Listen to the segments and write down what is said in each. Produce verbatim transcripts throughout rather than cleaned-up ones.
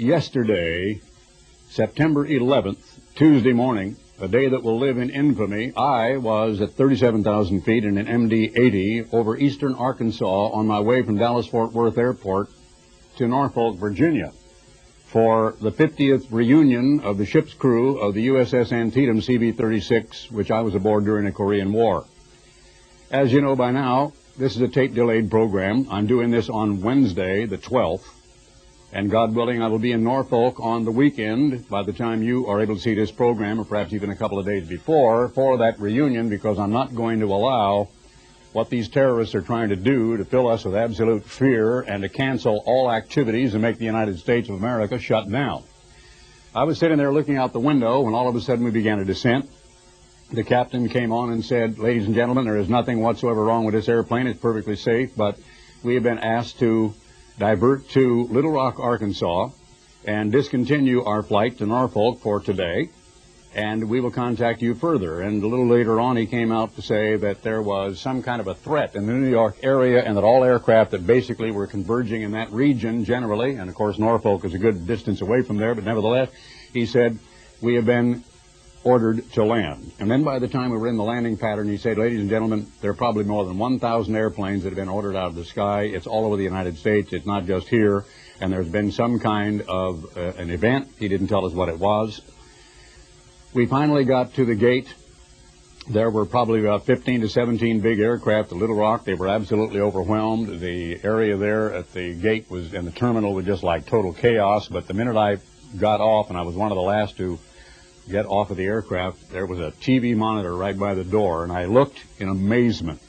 yesterday, September eleventh, Tuesday morning, a day that will live in infamy, I was at thirty-seven thousand feet in an M D eighty over eastern Arkansas on my way from Dallas-Fort Worth Airport to Norfolk, Virginia, for the fiftieth reunion of the ship's crew of the U S S Antietam C B thirty-six, which I was aboard during the Korean War. As you know by now, this is a tape-delayed program. I'm doing this on Wednesday, the twelfth, and God willing, I will be in Norfolk on the weekend by the time you are able to see this program, or perhaps even a couple of days before, for that reunion, because I'm not going to allow what these terrorists are trying to do to fill us with absolute fear and to cancel all activities and make the United States of America shut down. I was sitting there looking out the window when all of a sudden we began a descent. The captain came on and said, "Ladies and gentlemen, there is nothing whatsoever wrong with this airplane. It's perfectly safe, but we have been asked to divert to Little Rock, Arkansas, and discontinue our flight to Norfolk for today, and we will contact you further." And a little later on, he came out to say that there was some kind of a threat in the New York area and that all aircraft that basically were converging in that region generally, and of course Norfolk is a good distance away from there, but nevertheless, he said, "We have been ordered to land." And then by the time we were in the landing pattern, he said, "Ladies and gentlemen, there are probably more than one thousand airplanes that have been ordered out of the sky. It's all over the United States. It's not just here. And there's been some kind of uh, an event." He didn't tell us what it was. We finally got to the gate. There were probably about fifteen to seventeen big aircraft at Little Rock. They were absolutely overwhelmed. The area there at the gate was, and the terminal was just like total chaos. But the minute I got off, and I was one of the last to get off of the aircraft, there was a T V monitor right by the door, and I looked in amazement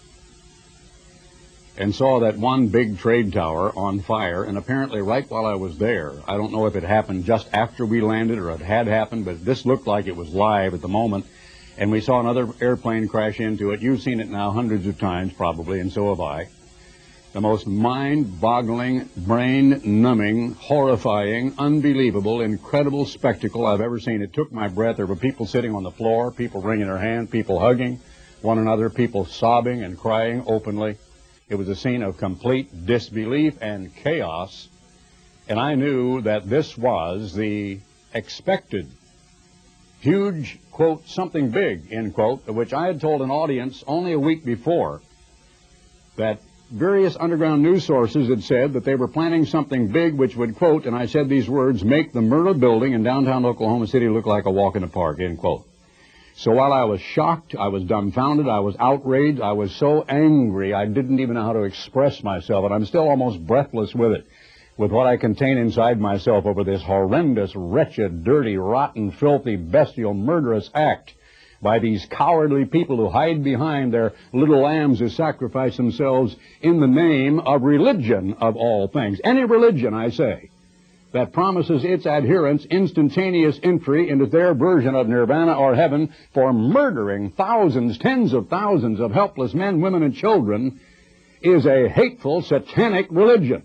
and saw that one big trade tower on fire, and apparently right while I was there, I don't know if it happened just after we landed or it had happened, but this looked like it was live at the moment, and we saw another airplane crash into it. You've seen it now hundreds of times probably, and so have I. The most mind-boggling, brain-numbing, horrifying, unbelievable, incredible spectacle I've ever seen. It took my breath. There were people sitting on the floor, people wringing their hands, people hugging one another, people sobbing and crying openly. It was a scene of complete disbelief and chaos, and I knew that this was the expected huge, quote, something big, end quote, which I had told an audience only a week before that various underground news sources had said that they were planning something big which would, quote, and I said these words, "make the Murrah building in downtown Oklahoma City look like a walk in the park," end quote. So while I was shocked, I was dumbfounded, I was outraged, I was so angry I didn't even know how to express myself, and I'm still almost breathless with it, with what I contain inside myself over this horrendous, wretched, dirty, rotten, filthy, bestial, murderous act by these cowardly people who hide behind their little lambs who sacrifice themselves in the name of religion, of all things. Any religion, I say, that promises its adherents instantaneous entry into their version of nirvana or heaven for murdering thousands, tens of thousands of helpless men, women, and children is a hateful, satanic religion.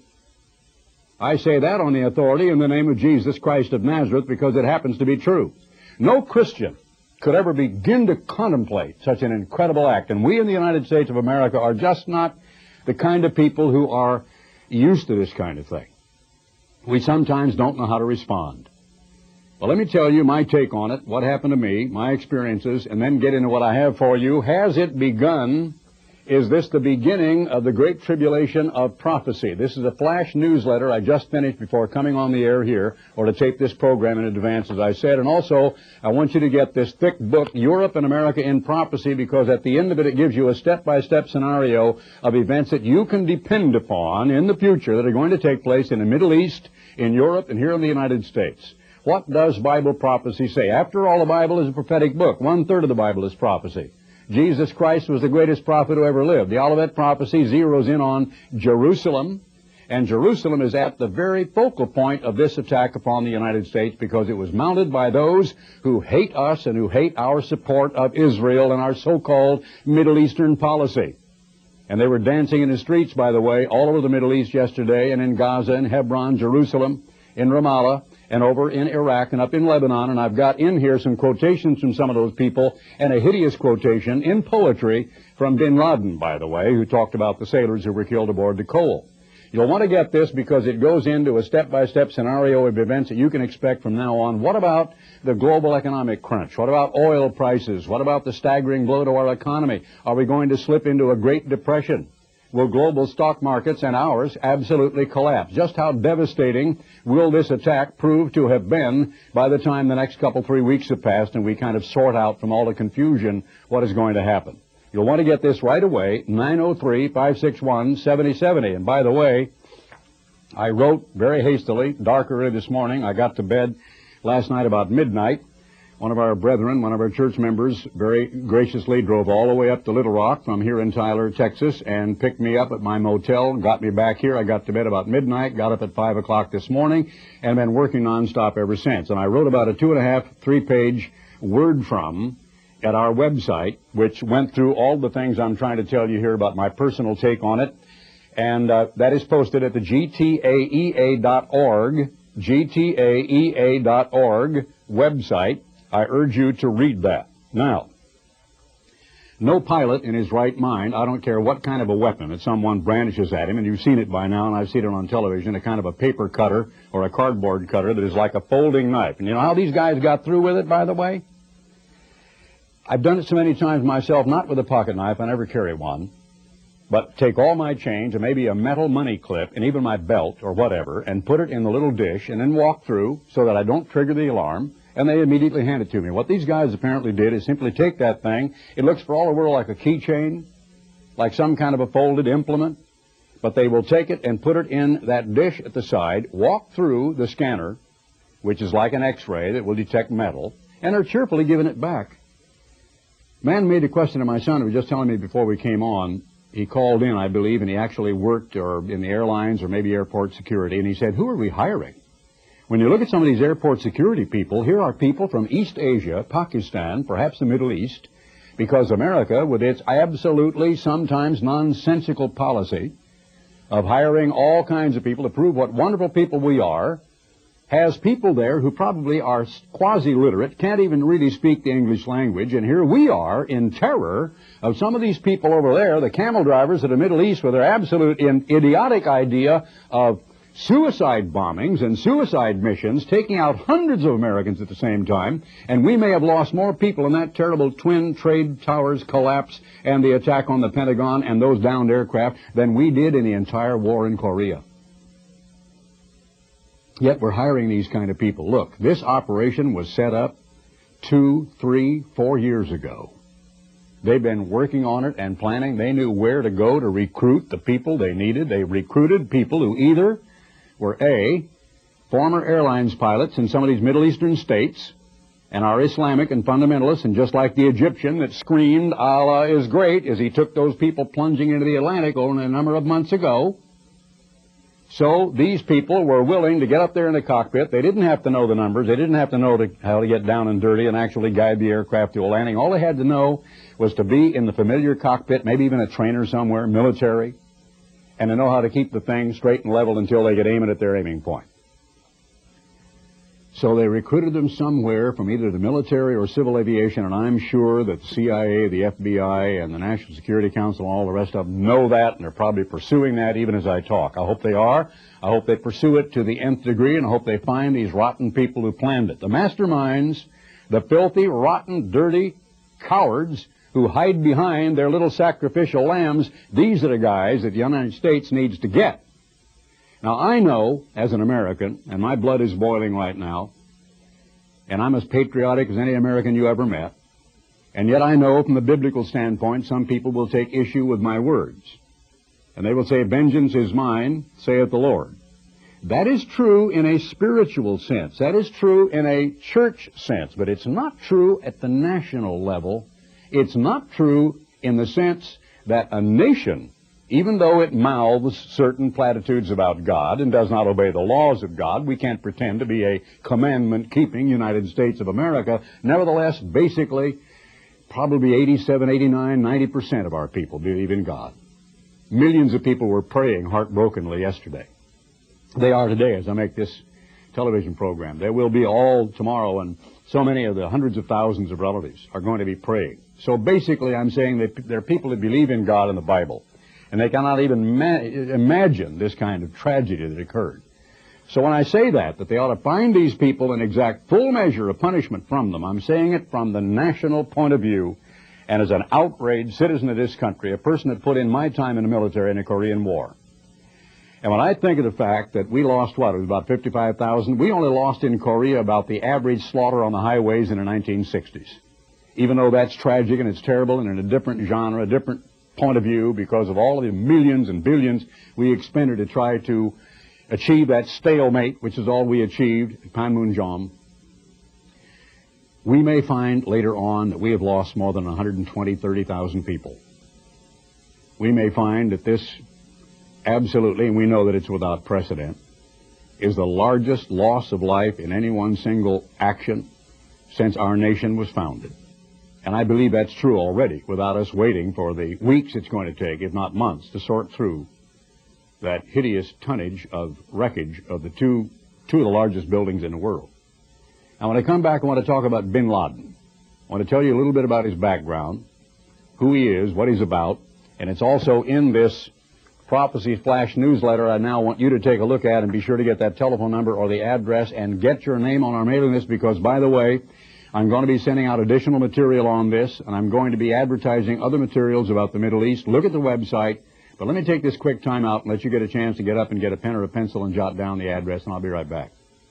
I say that on the authority in the name of Jesus Christ of Nazareth because it happens to be true. No Christian could ever begin to contemplate such an incredible act. And we in the United States of America are just not the kind of people who are used to this kind of thing. We sometimes don't know how to respond. Well, let me tell you my take on it, what happened to me, my experiences, and then get into what I have for you. Has it begun? Is this the beginning of the Great Tribulation of prophecy? This is a flash newsletter I just finished before coming on the air here, or to tape this program in advance, as I said. And also, I want you to get this thick book, Europe and America in Prophecy, because at the end of it, it gives you a step-by-step scenario of events that you can depend upon in the future that are going to take place in the Middle East, in Europe, and here in the United States. What does Bible prophecy say? After all, the Bible is a prophetic book. One-third of the Bible is prophecy. Jesus Christ was the greatest prophet who ever lived. The Olivet prophecy zeroes in on Jerusalem, and Jerusalem is at the very focal point of this attack upon the United States because it was mounted by those who hate us and who hate our support of Israel and our so-called Middle Eastern policy. And they were dancing in the streets, by the way, all over the Middle East yesterday, and in Gaza, in Hebron, Jerusalem, in Ramallah, and over in Iraq and up in Lebanon. And I've got in here some quotations from some of those people, and a hideous quotation in poetry from bin Laden, by the way, who talked about the sailors who were killed aboard the Cole. You'll want to get this because it goes into a step-by-step scenario of events that you can expect from now on. What about the global economic crunch? What about oil prices? What about the staggering blow to our economy? Are we going to slip into a Great Depression? Will global stock markets and ours absolutely collapse? Just how devastating will this attack prove to have been by the time the next couple, three weeks have passed and we kind of sort out from all the confusion what is going to happen? You'll want to get this right away, nine oh three, five six one, seven oh seven oh. And by the way, I wrote very hastily, dark early this morning. I got to bed last night about midnight. One of our brethren, one of our church members, very graciously drove all the way up to Little Rock from here in Tyler, Texas, and picked me up at my motel, got me back here. I got to bed about midnight, got up at five o'clock this morning, and been working nonstop ever since. And I wrote about a two and a half, three-page word from at our website, which went through all the things I'm trying to tell you here about my personal take on it. And uh, that is posted at the G T A E A dot org, G T A E A dot org website. I urge you to read that. Now, no pilot in his right mind, I don't care what kind of a weapon that someone brandishes at him, and you've seen it by now, and I've seen it on television, a kind of a paper cutter or a cardboard cutter that is like a folding knife. And you know how these guys got through with it, by the way? I've done it so many times myself, not with a pocket knife, I never carry one, but take all my change and maybe a metal money clip and even my belt or whatever and put it in the little dish and then walk through so that I don't trigger the alarm, and they immediately hand it to me. What these guys apparently did is simply take that thing. It looks for all the world like a keychain, like some kind of a folded implement, but they will take it and put it in that dish at the side, walk through the scanner, which is like an X-ray that will detect metal, and are cheerfully giving it back. Man made a question to my son who was just telling me before we came on. He called in, I believe, and he actually worked or in the airlines or maybe airport security, and he said, who are we hiring? When you look at some of these airport security people, here are people from East Asia, Pakistan, perhaps the Middle East, because America, with its absolutely sometimes nonsensical policy of hiring all kinds of people to prove what wonderful people we are, has people there who probably are quasi-literate, can't even really speak the English language, and here we are in terror of some of these people over there, the camel drivers of the Middle East, with their absolute idiotic idea of suicide bombings and suicide missions, taking out hundreds of Americans at the same time, and we may have lost more people in that terrible Twin Trade Towers collapse and the attack on the Pentagon and those downed aircraft than we did in the entire war in Korea. Yet we're hiring these kind of people. Look, this operation was set up two, three, four years ago. They've been working on it and planning. They knew where to go to recruit the people they needed. They recruited people who either were A, former airlines pilots in some of these Middle Eastern states and are Islamic and fundamentalists, and just like the Egyptian that screamed, Allah is great, as he took those people plunging into the Atlantic only a number of months ago. So these people were willing to get up there in the cockpit. They didn't have to know the numbers. They didn't have to know to, how to get down and dirty and actually guide the aircraft to a landing. All they had to know was to be in the familiar cockpit, maybe even a trainer somewhere, military, and to know how to keep the thing straight and level until they could aim it at their aiming point. So they recruited them somewhere from either the military or civil aviation, and I'm sure that the C I A, the F B I, and the National Security Council and all the rest of them know that, and they're probably pursuing that even as I talk. I hope they are. I hope they pursue it to the nth degree, and I hope they find these rotten people who planned it. The masterminds, the filthy, rotten, dirty cowards who hide behind their little sacrificial lambs, these are the guys that the United States needs to get. Now, I know, as an American, and my blood is boiling right now, and I'm as patriotic as any American you ever met, and yet I know from the biblical standpoint some people will take issue with my words. And they will say, vengeance is mine, saith the Lord. That is true in a spiritual sense. That is true in a church sense, but it's not true at the national level. It's not true in the sense that a nation, even though it mouths certain platitudes about God and does not obey the laws of God, we can't pretend to be a commandment-keeping United States of America. Nevertheless, basically, probably eighty-seven, eighty-nine, ninety percent of our people believe in God. Millions of people were praying heartbrokenly yesterday. They are today as I make this television program. They will be all tomorrow, and so many of the hundreds of thousands of relatives are going to be praying. So basically, I'm saying that there are people that believe in God and the Bible. And they cannot even ma imagine this kind of tragedy that occurred. So when I say that, that they ought to find these people and exact full measure of punishment from them, I'm saying it from the national point of view, and as an outraged citizen of this country, a person that put in my time in the military in the Korean War. And when I think of the fact that we lost, what, it was about fifty-five thousand, we only lost in Korea about the average slaughter on the highways in the nineteen sixties. Even though that's tragic and it's terrible and in a different genre, a different point of view, because of all of the millions and billions we expended to try to achieve that stalemate, which is all we achieved at Panmunjom, we may find later on that we have lost more than one hundred twenty, thirty thousand people. We may find that this absolutely, and we know that it's without precedent, is the largest loss of life in any one single action since our nation was founded. And I believe that's true already, without us waiting for the weeks it's going to take, if not months, to sort through that hideous tonnage of wreckage of the two, two of the largest buildings in the world. Now, when I come back, I want to talk about bin Laden. I want to tell you a little bit about his background, who he is, what he's about, and it's also in this Prophecy Flash newsletter I now want you to take a look at, and be sure to get that telephone number or the address and get your name on our mailing list, because, by the way, I'm going to be sending out additional material on this, and I'm going to be advertising other materials about the Middle East. Look at the website. But let me take this quick time out and let you get a chance to get up and get a pen or a pencil and jot down the address, and I'll be right back.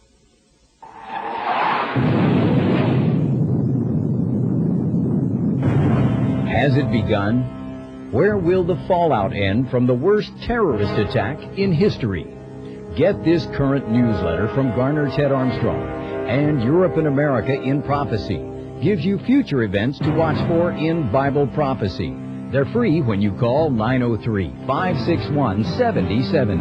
Has it begun? Where will the fallout end from the worst terrorist attack in history? Get this current newsletter from Garner Ted Armstrong, and Europe and America in Prophecy gives you future events to watch for in Bible prophecy. They're free when you call nine oh three, five six one, seven oh seven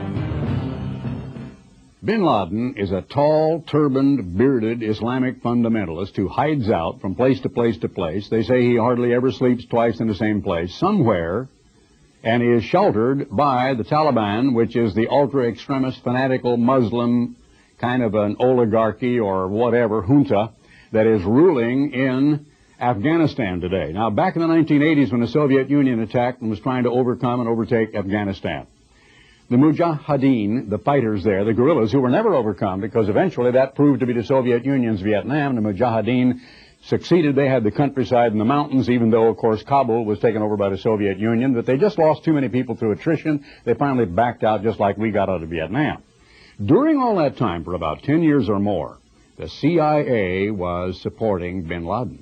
oh. Bin Laden is a tall, turbaned, bearded Islamic fundamentalist who hides out from place to place to place. They say he hardly ever sleeps twice in the same place, somewhere, and he is sheltered by the Taliban, which is the ultra-extremist, fanatical Muslim kind of an oligarchy or whatever, junta, that is ruling in Afghanistan today. Now, back in the nineteen eighties, when the Soviet Union attacked and was trying to overcome and overtake Afghanistan, the Mujahideen, the fighters there, the guerrillas who were never overcome, because eventually that proved to be the Soviet Union's Vietnam, the Mujahideen succeeded. They had the countryside and the mountains, even though, of course, Kabul was taken over by the Soviet Union, but they just lost too many people through attrition. They finally backed out, just like we got out of Vietnam. During all that time, for about ten years or more, the C I A was supporting bin Laden.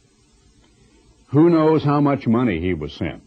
Who knows how much money he was sent?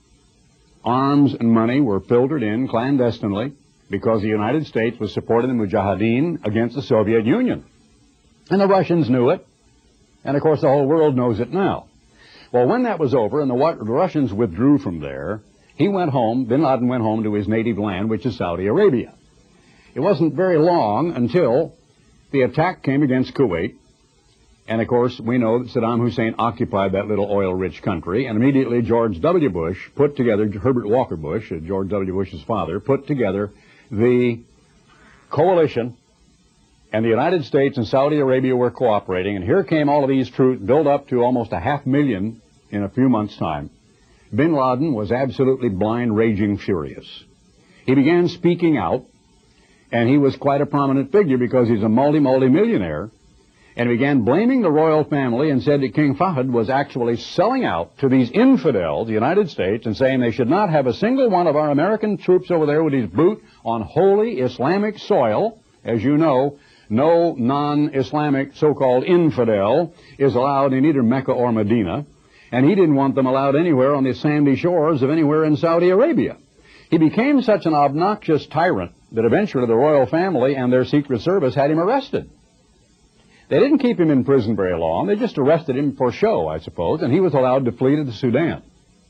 Arms and money were filtered in clandestinely because the United States was supporting the Mujahideen against the Soviet Union. And the Russians knew it, and of course the whole world knows it now. Well, when that was over and the Russians withdrew from there, he went home, bin Laden went home to his native land, which is Saudi Arabia. It wasn't very long until the attack came against Kuwait. And, of course, we know that Saddam Hussein occupied that little oil-rich country, and immediately George W. Bush put together, Herbert Walker Bush, George W. Bush's father, put together the coalition, and the United States and Saudi Arabia were cooperating, and here came all of these troops, built up to almost a half million in a few months' time. Bin Laden was absolutely blind, raging, furious. He began speaking out, and he was quite a prominent figure because he's a multi-multi-millionaire, and began blaming the royal family and said that King Fahd was actually selling out to these infidels, the United States, and saying they should not have a single one of our American troops over there with his boot on holy Islamic soil. As you know, no non-Islamic so-called infidel is allowed in either Mecca or Medina, and he didn't want them allowed anywhere on the sandy shores of anywhere in Saudi Arabia. He became such an obnoxious tyrant that eventually the royal family and their Secret Service had him arrested. They didn't keep him in prison very long. They just arrested him for show, I suppose, and he was allowed to flee to the Sudan.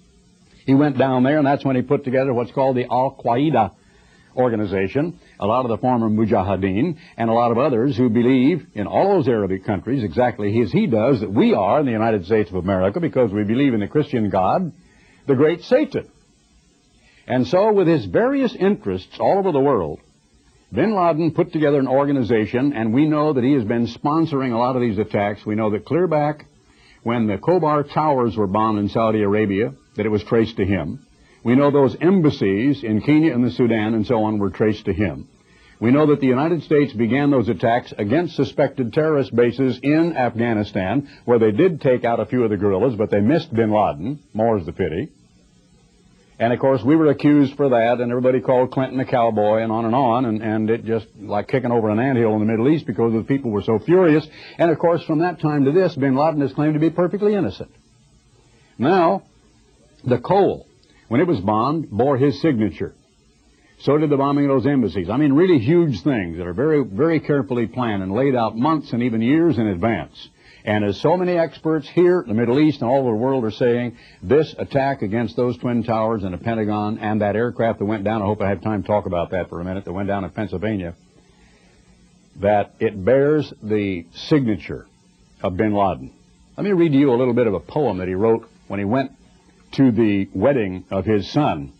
He went down there, and that's when he put together what's called the Al-Qaeda organization, a lot of the former Mujahideen, and a lot of others who believe in all those Arabic countries exactly as he does, that we are in the United States of America because we believe in the Christian God, the great Satan. And so with his various interests all over the world, bin Laden put together an organization, and we know that he has been sponsoring a lot of these attacks. We know that clear back when the Khobar towers were bombed in Saudi Arabia, that it was traced to him. We know those embassies in Kenya and the Sudan and so on were traced to him. We know that the United States began those attacks against suspected terrorist bases in Afghanistan, where they did take out a few of the guerrillas, but they missed bin Laden. More's the pity. And, of course, we were accused for that, and everybody called Clinton a cowboy, and on and on, and, and it just like kicking over an anthill in the Middle East because the people were so furious. And, of course, from that time to this, bin Laden is claimed to be perfectly innocent. Now, the Cole, when it was bombed, bore his signature. So did the bombing of those embassies. I mean, really huge things that are very, very carefully planned and laid out months and even years in advance. And as so many experts here in the Middle East and all over the world are saying, this attack against those Twin Towers and the Pentagon and that aircraft that went down, I hope I have time to talk about that for a minute, that went down in Pennsylvania, that it bears the signature of bin Laden. Let me read to you a little bit of a poem that he wrote when he went to the wedding of his son.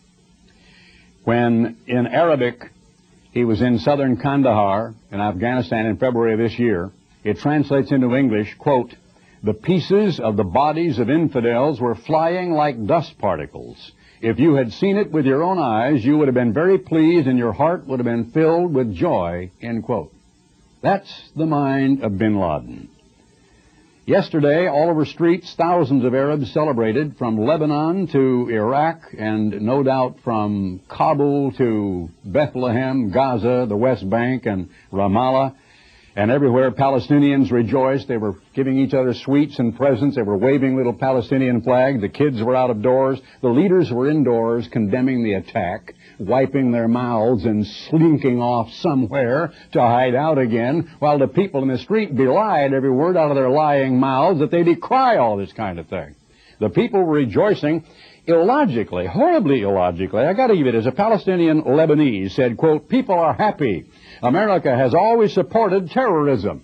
When in Arabic he was in southern Kandahar in Afghanistan in February of this year, it translates into English, quote, "The pieces of the bodies of infidels were flying like dust particles. If you had seen it with your own eyes, you would have been very pleased and your heart would have been filled with joy," end quote. That's the mind of bin Laden. Yesterday, all over streets, thousands of Arabs celebrated from Lebanon to Iraq and no doubt from Kabul to Bethlehem, Gaza, the West Bank, and Ramallah. And everywhere Palestinians rejoiced. They were giving each other sweets and presents. They were waving little Palestinian flags. The kids were out of doors. The leaders were indoors condemning the attack, wiping their mouths and slinking off somewhere to hide out again, while the people in the street belied every word out of their lying mouths that they decry all this kind of thing. The people were rejoicing illogically, horribly illogically. I got to give it as a Palestinian Lebanese said, quote, "People are happy. America has always supported terrorism."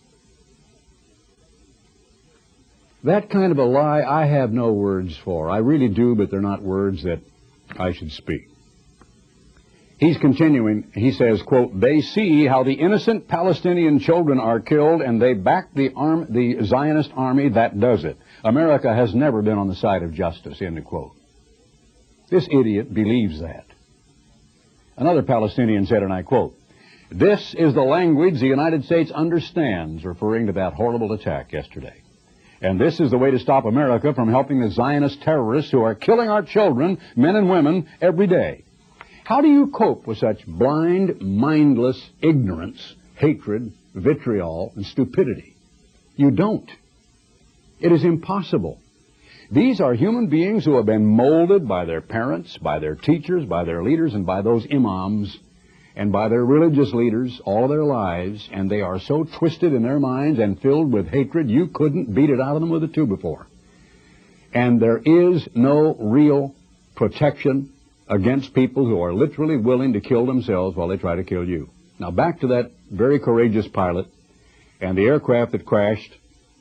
That kind of a lie I have no words for. I really do, but they're not words that I should speak. He's continuing, he says, quote, "They see how the innocent Palestinian children are killed and they back the, arm, the Zionist army that does it. America has never been on the side of justice," end of quote. This idiot believes that. Another Palestinian said, and I quote, "This is the language the United States understands," referring to that horrible attack yesterday. "And this is the way to stop America from helping the Zionist terrorists who are killing our children, men and women, every day." How do you cope with such blind, mindless ignorance, hatred, vitriol, and stupidity? You don't. It is impossible. These are human beings who have been molded by their parents, by their teachers, by their leaders, and by those imams, and by their religious leaders all their lives, and they are so twisted in their minds and filled with hatred, you couldn't beat it out of them with a two before. And there is no real protection against people who are literally willing to kill themselves while they try to kill you. Now back to that very courageous pilot and the aircraft that crashed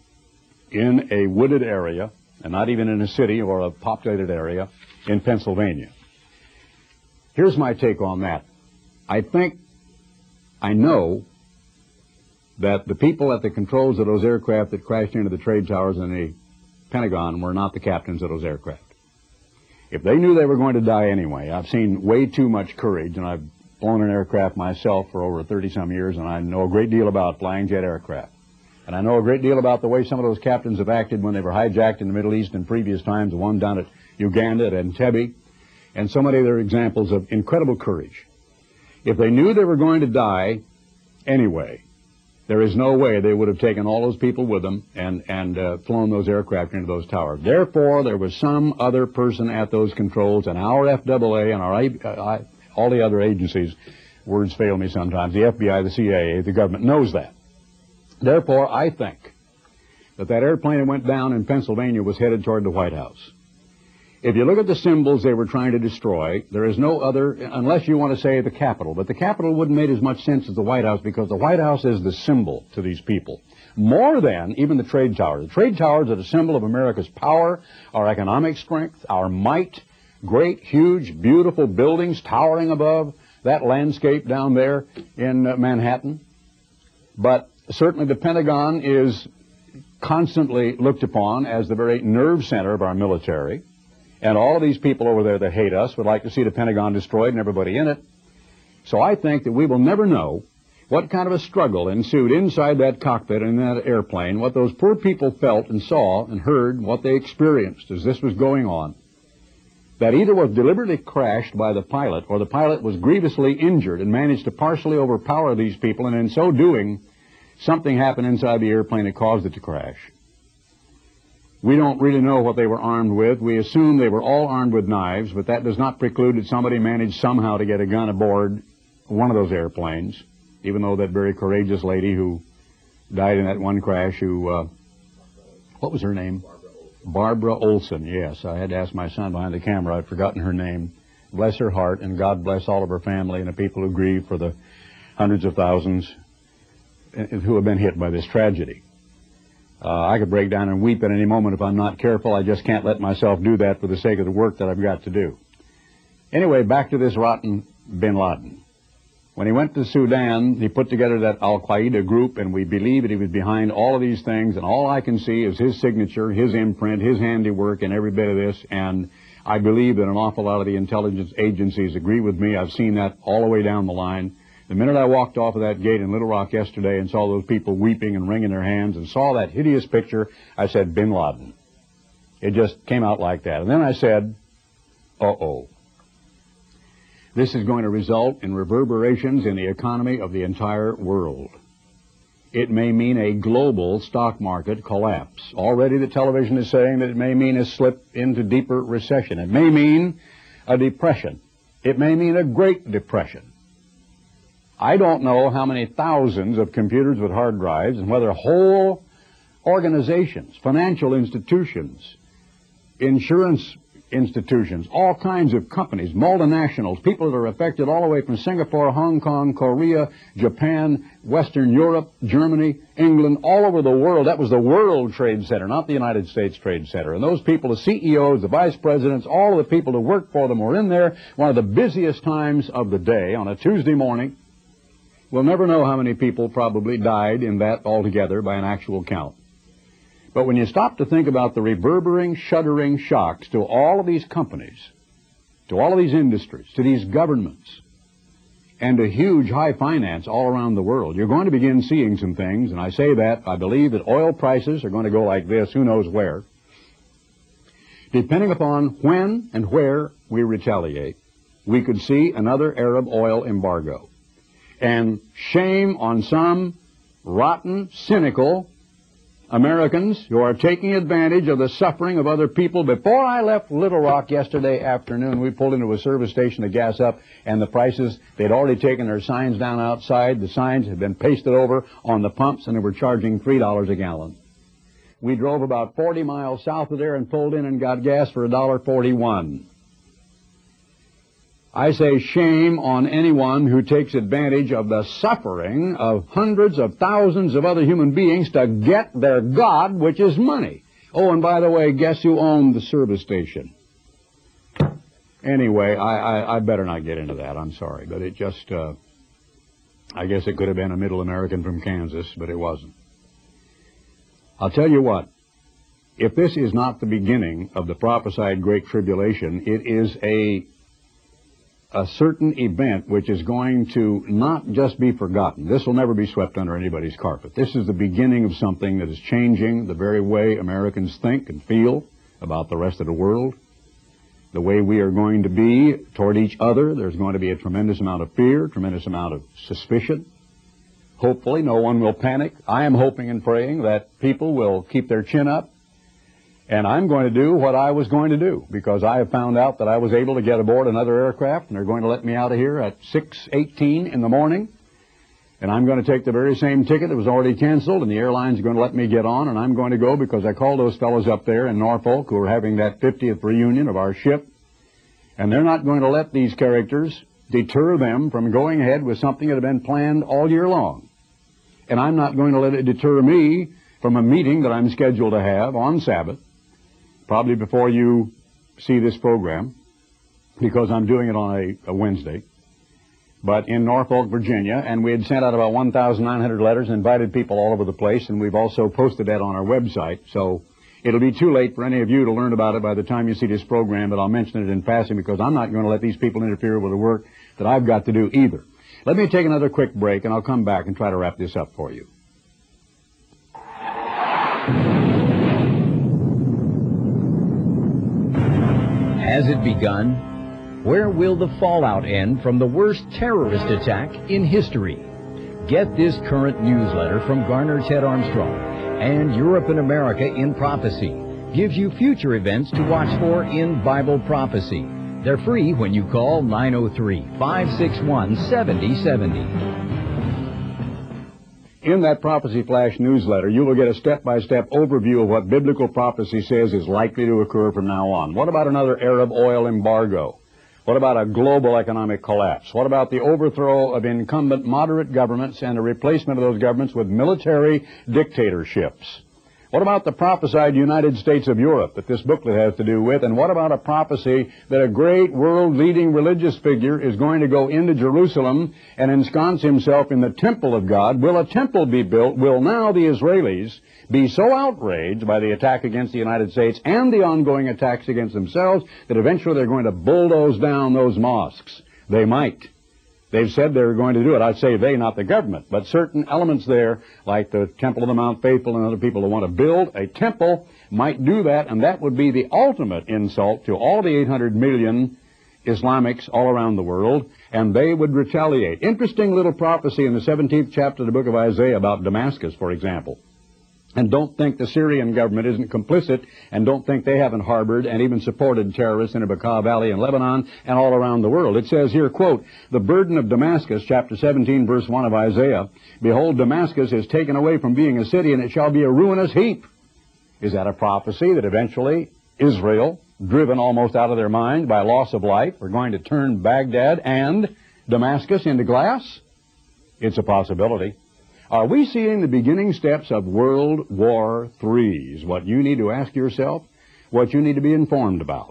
in a wooded area, and not even in a city or a populated area, in Pennsylvania. Here's my take on that. I think, I know that the people at the controls of those aircraft that crashed into the trade towers in the Pentagon were not the captains of those aircraft. If they knew they were going to die anyway, I've seen way too much courage, and I've flown an aircraft myself for over thirty-some years, and I know a great deal about flying jet aircraft. And I know a great deal about the way some of those captains have acted when they were hijacked in the Middle East in previous times, the one down at Uganda, at Entebbe, and so many other examples of incredible courage. If they knew they were going to die anyway, there is no way they would have taken all those people with them and, and uh, flown those aircraft into those towers. Therefore, there was some other person at those controls, and our F A A and our uh, all the other agencies, words fail me sometimes, the F B I, the C I A, the government knows that. Therefore, I think that that airplane that went down in Pennsylvania was headed toward the White House. If you look at the symbols they were trying to destroy, there is no other, unless you want to say the Capitol, but the Capitol wouldn't make as much sense as the White House because the White House is the symbol to these people, more than even the trade towers. The trade towers are the symbol of America's power, our economic strength, our might, great, huge, beautiful buildings towering above that landscape down there in uh, Manhattan. But certainly the Pentagon is constantly looked upon as the very nerve center of our military. And all of these people over there that hate us would like to see the Pentagon destroyed and everybody in it. So I think that we will never know what kind of a struggle ensued inside that cockpit in that airplane, what those poor people felt and saw and heard, what they experienced as this was going on. That either was deliberately crashed by the pilot or the pilot was grievously injured and managed to partially overpower these people, and in so doing, something happened inside the airplane that caused it to crash. We don't really know what they were armed with. We assume they were all armed with knives, but that does not preclude that somebody managed somehow to get a gun aboard one of those airplanes, even though that very courageous lady who died in that one crash, who, uh, what was her name? Barbara Olson, yes. I had to ask my son behind the camera. I'd forgotten her name. Bless her heart, and God bless all of her family and the people who grieve for the hundreds of thousands who have been hit by this tragedy. Uh, I could break down and weep at any moment if I'm not careful. I just can't let myself do that for the sake of the work that I've got to do. Anyway, back to this rotten bin Laden. When he went to Sudan, he put together that Al-Qaeda group, and we believe that he was behind all of these things, and all I can see is his signature, his imprint, his handiwork, and every bit of this, and I believe that an awful lot of the intelligence agencies agree with me. I've seen that all the way down the line. The minute I walked off of that gate in Little Rock yesterday and saw those people weeping and wringing their hands and saw that hideous picture, I said, Bin Laden. It just came out like that. And then I said, uh-oh. This is going to result in reverberations in the economy of the entire world. It may mean a global stock market collapse. Already the television is saying that it may mean a slip into deeper recession. It may mean a depression. It may mean a Great Depression. I don't know how many thousands of computers with hard drives and whether whole organizations, financial institutions, insurance institutions, all kinds of companies, multinationals, people that are affected all the way from Singapore, Hong Kong, Korea, Japan, Western Europe, Germany, England, all over the world. That was the World Trade Center, not the United States Trade Center. And those people, the C E Os, the vice presidents, all of the people that work for them were in there. One of the busiest times of the day on a Tuesday morning. We'll never know how many people probably died in that altogether by an actual count. But when you stop to think about the reverberating, shuddering shocks to all of these companies, to all of these industries, to these governments, and to huge high finance all around the world, you're going to begin seeing some things, and I say that, I believe that oil prices are going to go like this, who knows where. Depending upon when and where we retaliate, we could see another Arab oil embargo. And shame on some rotten, cynical Americans who are taking advantage of the suffering of other people. Before I left Little Rock yesterday afternoon, we pulled into a service station to gas up, and the prices, they'd already taken their signs down outside. The signs had been pasted over on the pumps, and they were charging three dollars a gallon. We drove about forty miles south of there and pulled in and got gas for one dollar forty-one. I say shame on anyone who takes advantage of the suffering of hundreds of thousands of other human beings to get their God, which is money. Oh, and by the way, guess who owned the service station? Anyway, I, I, I better not get into that. I'm sorry, but it just, uh, I guess it could have been a Middle American from Kansas, but it wasn't. I'll tell you what, if this is not the beginning of the prophesied Great Tribulation, it is a a certain event which is going to not just be forgotten. This will never be swept under anybody's carpet. This is the beginning of something that is changing the very way Americans think and feel about the rest of the world, the way we are going to be toward each other. There's going to be a tremendous amount of fear, tremendous amount of suspicion. Hopefully no one will panic. I am hoping and praying that people will keep their chin up. And I'm going to do what I was going to do, because I have found out that I was able to get aboard another aircraft, and they're going to let me out of here at six eighteen in the morning. And I'm going to take the very same ticket that was already canceled, and the airline's going to let me get on, and I'm going to go because I called those fellows up there in Norfolk who are having that fiftieth reunion of our ship, and they're not going to let these characters deter them from going ahead with something that had been planned all year long. And I'm not going to let it deter me from a meeting that I'm scheduled to have on Sabbath, probably before you see this program, because I'm doing it on a, a Wednesday, but in Norfolk, Virginia, and we had sent out about one thousand nine hundred letters and invited people all over the place, and we've also posted that on our website. So It'll be too late for any of you to learn about it by the time you see this program, but I'll mention it in passing because I'm not going to let these people interfere with the work that I've got to do either. Let me take another quick break, and I'll come back and try to wrap this up for you. Has it begun? Where will the fallout end from the worst terrorist attack in history? Get this current newsletter from Garner Ted Armstrong and Europe and America in Prophecy. Gives you future events to watch for in Bible prophecy. They're free when you call nine oh three, five six one, seven oh seven oh. In that Prophecy Flash newsletter, you will get a step-by-step overview of what biblical prophecy says is likely to occur from now on. What about another Arab oil embargo? What about a global economic collapse? What about the overthrow of incumbent moderate governments and a replacement of those governments with military dictatorships? What about the prophesied United States of Europe that this booklet has to do with? And what about a prophecy that a great world-leading religious figure is going to go into Jerusalem and ensconce himself in the temple of God? Will a temple be built? Will now the Israelis be so outraged by the attack against the United States and the ongoing attacks against themselves that eventually they're going to bulldoze down those mosques? They might. They've said they're going to do it. I'd say they, not the government, but certain elements there, like the Temple of the Mount Faithful and other people who want to build a temple, might do that, and that would be the ultimate insult to all the eight hundred million Islamics all around the world, and they would retaliate. Interesting little prophecy in the seventeenth chapter of the book of Isaiah about Damascus, for example. And don't think the Syrian government isn't complicit, and don't think they haven't harbored and even supported terrorists in the Bekaa Valley in Lebanon and all around the world. It says here, quote, "The burden of Damascus," chapter seventeen, verse one of Isaiah, "Behold, Damascus is taken away from being a city, and it shall be a ruinous heap." Is that a prophecy that eventually Israel, driven almost out of their mind by loss of life, are going to turn Baghdad and Damascus into glass? It's a possibility. Are we seeing the beginning steps of World War Three is what you need to ask yourself, what you need to be informed about.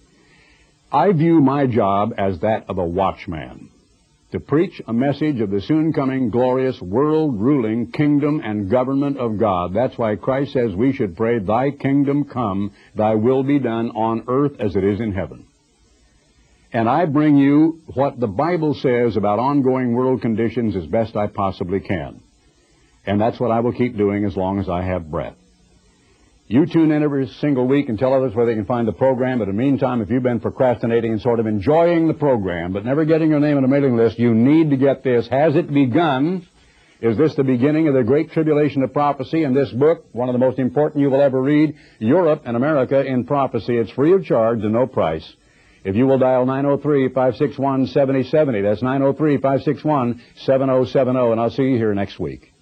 I view my job as that of a watchman, to preach a message of the soon-coming glorious world-ruling kingdom and government of God. That's why Christ says we should pray, "Thy kingdom come, thy will be done on earth as it is in heaven." And I bring you what the Bible says about ongoing world conditions as best I possibly can. And that's what I will keep doing as long as I have breath. You tune in every single week and tell others where they can find the program. But in the meantime, if you've been procrastinating and sort of enjoying the program but never getting your name on a mailing list, you need to get this. Has it begun? Is this the beginning of the Great Tribulation of Prophecy? In this book, one of the most important you will ever read, Europe and America in Prophecy. It's free of charge and no price. If you will dial nine oh three, five six one, seven oh seven oh, that's nine oh three, five six one, seven oh seven oh, and I'll see you here next week.